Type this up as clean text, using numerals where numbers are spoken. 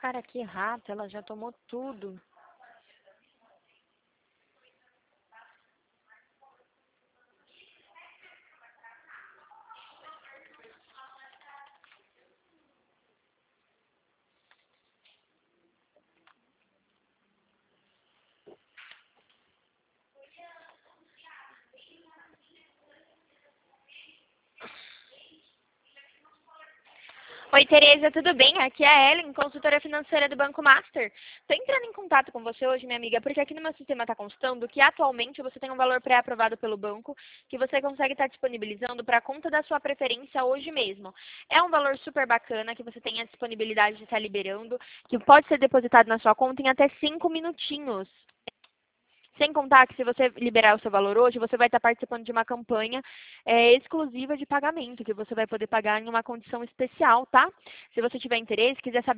Cara, que rata, ela já tomou tudo. Oi, Tereza, tudo bem? Aqui é a Ellen, consultora financeira do Banco Master. Estou entrando em contato com você hoje, minha amiga, porque aqui no meu sistema está constando que atualmente você tem um valor pré-aprovado pelo banco que você consegue estar disponibilizando para a conta da sua preferência hoje mesmo. É um valor super bacana que você tem a disponibilidade de estar liberando, que pode ser depositado na sua conta em até 5 minutinhos. Sem contar que se você liberar o seu valor hoje, você vai estar participando de uma campanha exclusiva de pagamento, que você vai poder pagar em uma condição especial, tá? Se você tiver interesse, quiser saber